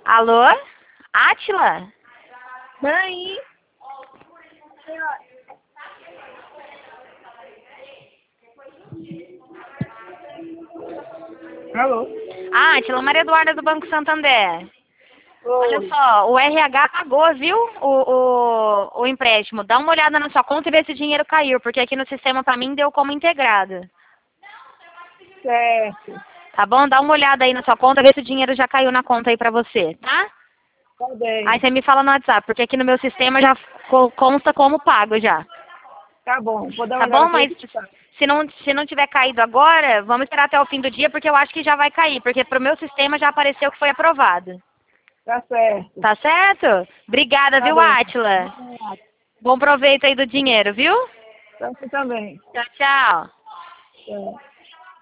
Alô? Átila? Mãe, alô? Átila, Maria Eduarda do Banco Santander. Olha Oi. só, o RH pagou, viu? O empréstimo. Dá uma olhada na sua conta e vê se o dinheiro caiu, porque aqui no sistema pra mim deu como integrado. Certo. Tá bom? Dá uma olhada aí na sua conta, vê se o dinheiro já caiu na conta aí pra você, tá? Tá bem. Aí você me fala no WhatsApp, porque aqui no meu sistema já consta como pago já. Tá bom. Vou dar uma Tá bom? olhada pra Mas ver se tá. se não tiver caído agora, vamos esperar até o fim do dia, porque eu acho que já vai cair, porque pro meu sistema já apareceu que foi aprovado. Tá certo. Tá certo? Obrigada, Tá viu, bem. Átila? Bom proveito aí do dinheiro, viu? Tá você também. Tchau, tchau. Tchau.